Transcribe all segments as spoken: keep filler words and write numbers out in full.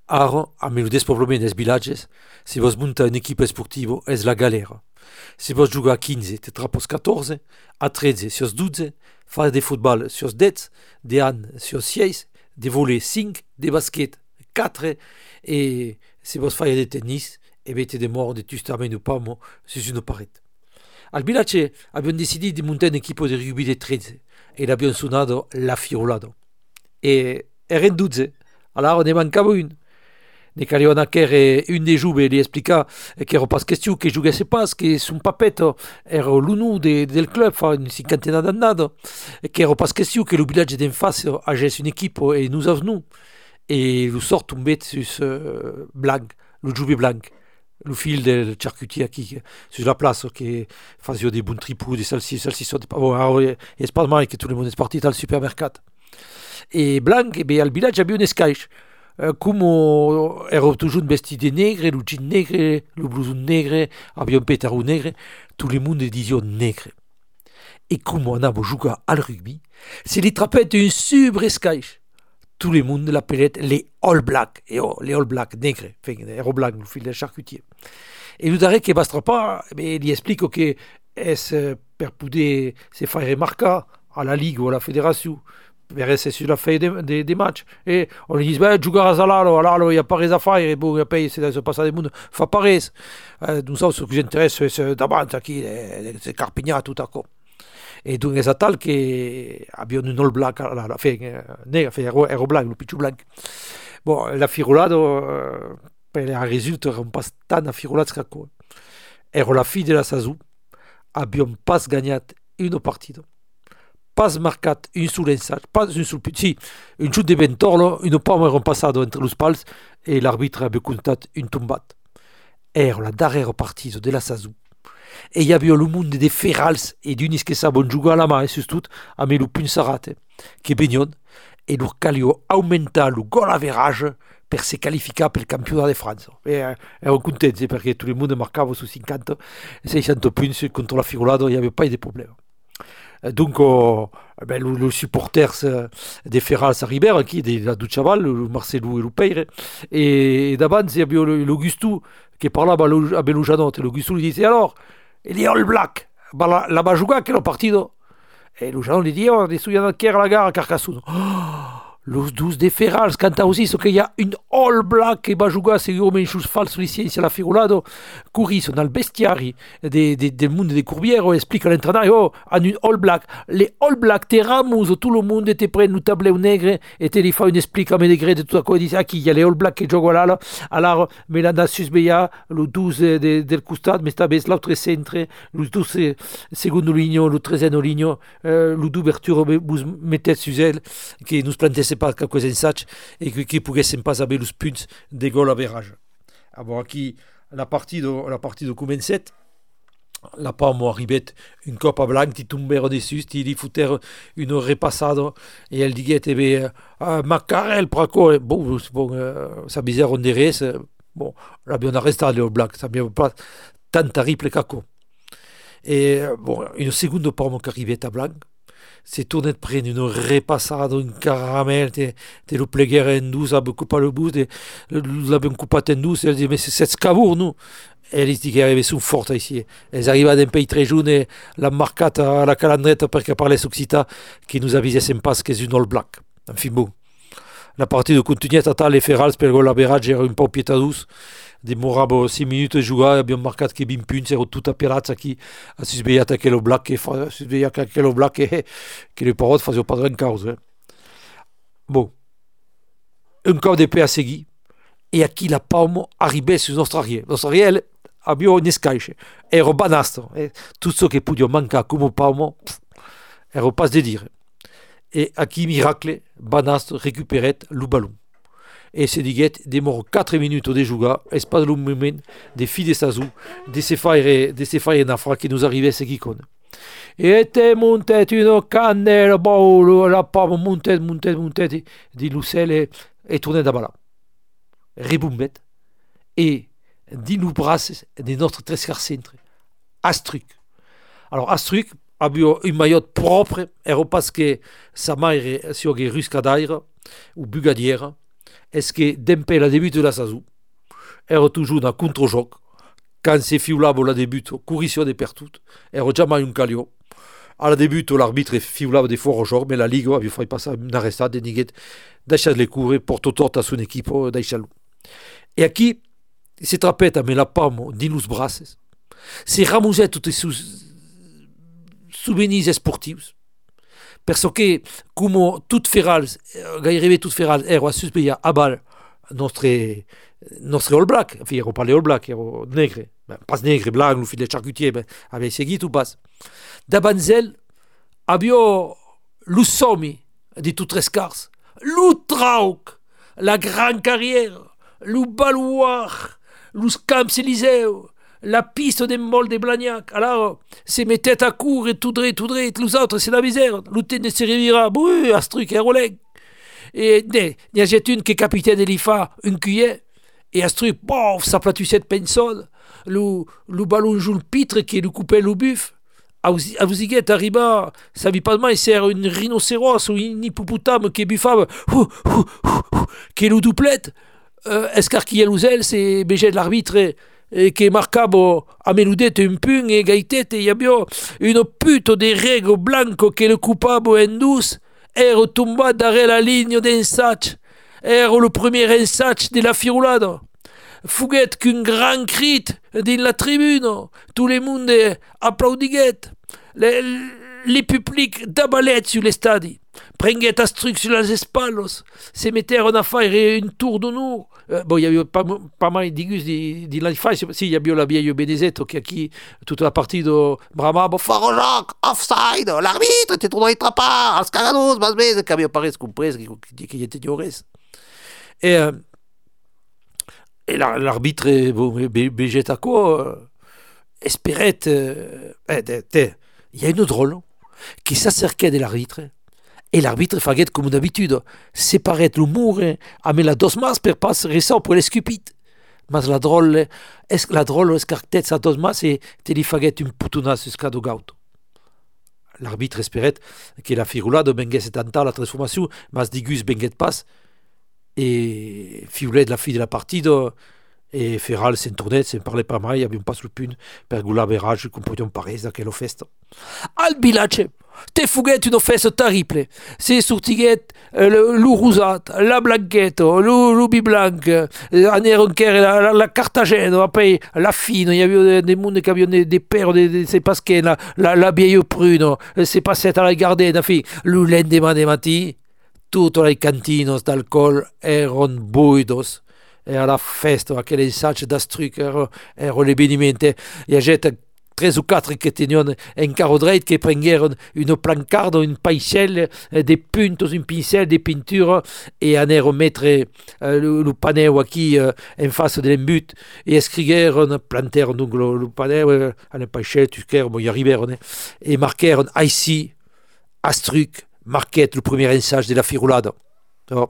Ara, a me lo despoblament des villages, se vos munta un'equipa sportiva, es la galera. Se vos juga a quinze, te trapos catorze, a treze, sios douze, fa de football sios dez, de hand sios seis, de volley cinc, de basket quatre, e se vos faia de tennis, e vete de mort de tustament pamo sus una paret. Al village abbiamo deciso di montare un equipo di rugby di tredici e l'abbiamo suonato la Fiorolado. E erano dodici, allora ne mancava un. Ne caliona che era un dei giovani gli explica che era pas question che giocasse pas, che son papetto era l'uno de, del club fa una cinquantina d'anni, e che era pas question che il village d'en face agesse une equipo e nous avons e lo sort un bet sus uh, blanc, lo giovane blanc. Le fil del charcutier qui sur la place qui faisait des bons tripous, des salsicces, salsicces, bon, alors, il est pas mal que tout le monde est parti dans le supermercato. Et Blanc, eh bien, al village avait une escache. Euh, comme era toujours vesti de negre, le jean negre, le blouson negre, avait un pétard negre, tout le monde disait negre. Et comme on avait joué al rugby, c'est les trapettes d'une super escache. Tout le monde l'appelait les All Blacks, et oh, les All Blacks nègres, enfin, les All Blacks, le fil del charcutier. Et nous d'arrêt que basta pas, mais il explique que est per poder se faire remarquer à la ligue ou à la fédération, per être sur la feuille des de, de matchs. Et on lui dit, ben, jouer à Zalalo, alors il n'y a pas à faire, et bon, il paye, c'est se passe des mondes, fa pareil. Euh, nous savons ce qui nous intéresse, c'est d'abord, qui, c'est Carpignan, tout à coup. Et donc c'est tal que abbiamo un all black la, la fin nera fin ero, ero blanc, lo picciu blanc. Bon, la firolado uh, per il risultato era un pas tan affirolats caco. Ero la fille de la Sazou, abbiamo pas gagnat una partita. Pas marcat un sul ensage, pas un sul si, un shoot de Bentorlo, una pomme era passato entre los pals e l'arbitre abbia contat un tombat. Ero la darrera partita de la Sazou. E hi havia el monde de ferals e d'unis que sabon jugar a la mà e sustut amb el pun sarate, que begnon, e lor calio aumentar el gol average per se qualificar pel campionat de França. E eh, ero contents perché tot el monde marcava su cinquanta seixanta punts contra la Firolado, hi havia pas de problema. Donc, oh, ben, le, le supporters des Ferrals arribèrent, qui de la Duchaval, le Marcelo et le Peire, et d'abord, il y avait l'Augusto qui parlait avec le Janot, et l'Augusto lui disait, alors, il est All Black, la, la va jugar que lo partido. Et le Janot lui dit, oh, des souillants de la gare à Carcassonne. Oh, los douze de Ferrals canta aussi ce qu'il y a une All Black qui va jugar segurament chose false licenza la Firolado, courir dans le bestiari de, de, del monde des courbières, explique à l'entraîneur, oh, en une All Black, les All Black te ramos, tout le monde te prend un tableau negre et te li fa une explique à degré de tout à quoi, dit, ah, qui y a les All Black qui jouent là, alors, mais là, dans Susbeya, le douze de, del costat, mais esta vez l'autre centre, le douze secondo ligno, le treizième ligno, euh, le d'ouverture, vous mettez sur elle, qui nous plantait pas quelques ensatges et qui poguessen pas avoir les punts de gol average. Alors aquí la partie de la partie de comencet, la Palmo arribait une copa blanc, ti tombèrent dessus, ti li foutèrent une repassada et elle disait eh bien uh, Macarel praco bon bon euh, ça bizarre on dirait bon là bien arrêté le black, ça bien pas tant terrible caco. Et bon une seconde Palmo qui arrivait à blanc. C'est tourné de près une repassada, un caramel, te, te le pleguer en douce, a coupé le bout, l'abbiamo coupé en douce, elle dit, mais c'est scavour, nous. Elle dit qu'elle arrivait sous forte ici. Elle arrivait d'un pays très jaune et l'a marqué à la calandrette parce qu'elle parlait Occita, qui nous avisait sans pas que c'est une All Black. Enfin bon. La partie de continuer à attendre les Ferrals per gol average era un po' pieta douce. Demorava six minutes de giocare, abbiamo marcato che ben punti, ero tutta pelata qui, a si svegliata che lo black, a si svegliata che lo black, che, che le parole facevano pas gran causa. Eh. Bon, un corps de paix a seguir, et à qui la Palmo arrivait sur notre arrière. Notre arrière, abbiamo une escache, ero banastro, eh. Tout ce che podia mancare come Palmo, ero pas de dire. Et à qui miracle, banastro récupérait le ballon. Et se diguet demorò quatre minutes de jugar, espace le moment des filles de Sazou, de se faire, de se faire nafra qui nous arrivait ce qui connaît. Et te montait une cannelle, bon, la pomme montait, montait, montait, dit Lucelle et, et tournait d'abord là. Rebombet. Et dit nous brasses de notre trescar centre. Astruc. Alors, Astruc, avait une maillot propre, era parce que sa mère sur les rusques d'air, ou bugadière, est que d'empè la debut de la Sazou, ero toujours dans contre-joc, quand c'est fiulavo la debut, courission de pertut, ero jamais un calio. À la debut, l'arbitre fiulava des forts joc, mais la Ligue avait fait passer une arrestade de niguet, deixar les courir pour tout à son équipe, deixar-lo. Et aquí, se trapeta, mais la pamo, din los braces, se ramuset toutes sous souvenirs sportifs. Perso que, comme tout ferals, gairebé tout ferals, ero a suspeiar a bal nostre, nostre All Black, enfin, ero pas les All Black, ero negre, ben, pas negre, blanc, le fil de charcutier, ben, avait seguit ou pas. Dabanzel, abio lo sommi di tout tres cars, lo trauc, la grande carrière, le balouard, los Camps Élysées, la piste des molles de Blagnac. Alors, se mettait à court et tout droit, tout droit, los autres, c'est la misère. L'outil ne se revira, oui, à ce truc, et roleg. Et, ne, n'y a j'ai une qui est capitaine de l'I F A, une cuillère, et à ce truc, bof, ça platissait de pensol, le, le ballon joue le pitre qui le coupait le buff. A vous y arriba, ça vit pas de mal, c'est une rhinocéros ou une hippopotame qui est buffable, qui est le doublette. Euh, escarquiller l'ouzel, c'est béger de l'arbitre et, et qui est marquable à meludette un pun et gaïtette et y a bien une pute de règles blanco qui est le coupable en douce et retomba derrière la ligne d'un sac et le premier ensatch de la firulade fouguet qu'un grand cri dans la tribune tout le monde applaudiguet les, les publics d'abalet sur les stades prenguet à truc sur les espaldos se mettaient en affaire et une tour d'honneur. Euh, bon, il y a eu pas, pas mal d'igus de l'I F A. Si, il y a eu la vieille Benezet qui a qui toute la partie de Brahma, bon, Farojoc, offside, l'arbitre était trop dans les trapas, als cagados, mas bes, que havia parès compris qu'il était ignorés. Et, euh, et la, l'arbitre, bon, Béget à quoi, espérait, euh, il y a une drôle qui s'acerquait de l'arbitre. Et l'arbitre faguet comme d'habitude, séparait l'humour avec la dosmas per pas ressort pour les scupites. Mais la drôle, est la drôle escartet sa dosmas et te li faguet un putunas jusqu'à do gauto. L'arbitre espérait que la firulade benguesse tanta la transformation, mas digus benguet pas, et fiulet de la fille de la partie, et Ferral s'en tournait, s'en parlait pas mal, il y avait un pas le pun, per gula verage, qu'on pouvait parler d'aquelle festa. Al bilace! Te fouguet une fesse terrible. C'est sortiguet euh, l'ourusat, la blanquette, l'ubi blanc, la, la, la cartagène, après la fine, il y avait des mondes qui avaient des, des paires de, de ces pasquets, la, la, la vieille prune, c'est passé à la garder, le lendemain des matins, toutes les cantines d'alcool erano buidos. Et à la festa, à quel ensatch d'astruc, ero, ero l'ébéniment. Il y a gente tres ou quatre qui tenaient un carreau droit qui prengueren une plancarde, une païchelle, des puntos, une pincelle, des peintures et anèrent mettre euh, le, le panneau aquí euh, en face de l'embut et escrigueren, plantèrent donc le, le panneau euh, à la païchelle, tusquèrent, bon, y arrivèrent et marquèrent ici, astruc, marquet le premier ensage de la firulade. Alors,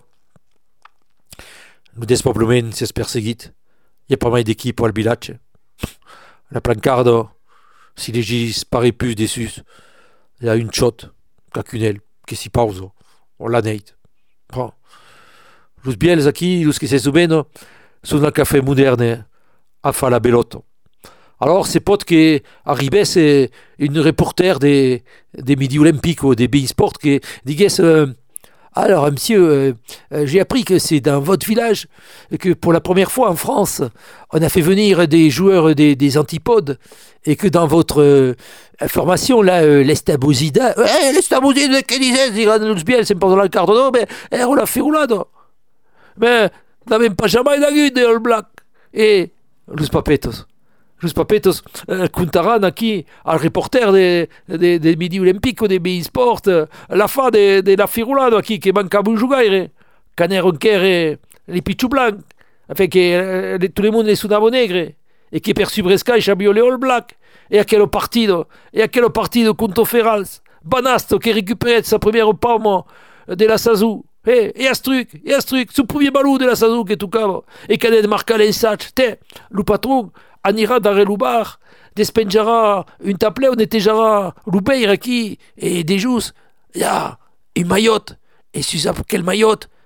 le despoblament s'est perseguit. Il y a pas mal d'équipes au village. La plancarde, si les gis paraît plus dessus, il y a une shot, cacunel, qui s'y pause. On l'a neit. Bon. Les biels aquí, los qui se souviennent, sont dans le café moderne, à faire la belote. Alors, ces potes qui arrivaient, c'est une reporter des, des Midi Olympiques ou des Bein Sport qui disait euh, alors, monsieur, euh, euh, j'ai appris que c'est dans votre village que pour la première fois en France, on a fait venir des joueurs des, des antipodes et que dans votre euh, formation, là, euh, l'estabosida, eh, l'estabosida, que disait, c'est bien, c'est pas dans la carte, non, mais eh, on l'a fait roulade. Mais, on n'a même pas jamais d'agut de All Black. Et, los papetos. Los papetos euh, contaran aquí al reporter des de, de Midi Olympiques ou des Bein Sport euh, la fin de, de la firulada aquí que mancava un jugaire caner enquer les pichou blancs enfin que euh, tout le monde est sudavo negre et qui per subresca chabio le All Black et a quel partido et a quel partido conto Ferrals Banasto qui récupérait sa première pomme de la Sazou. Eh, et à ce truc, et à ce truc, ce premier ballon de la Sazou qui est tout cave et qui a marqué l'ensatch te le patron anirà darrere le bar, despenjarà un taplet on netejarà le beir aquí, et des jus, il y a une maillotte, et si sap quel maillotte,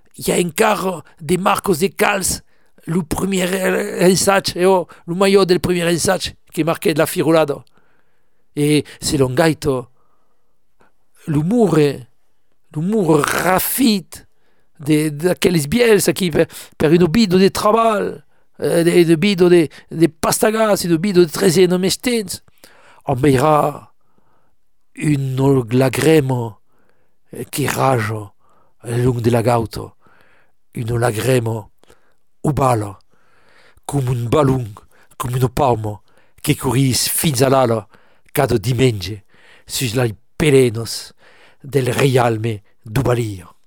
il y a encore des Marcos de Cals, le premier ensatge, eh oh, le maillot del premier ensatge qui marquait de la firulada. Et c'est l'ongaito, l'humour, l'humour raffit d'aquelles bielsa qui per, per une bido de travail, eh, de, de bido de, de pastagas, de bido de trezeno mestens, on verra une lagremo qui rage le long de la gauto, une lagremo ubala, come un ballon, come un palmo, che corris fins all'ala cada diumenge sus les pelenos del realme d'Ubalia.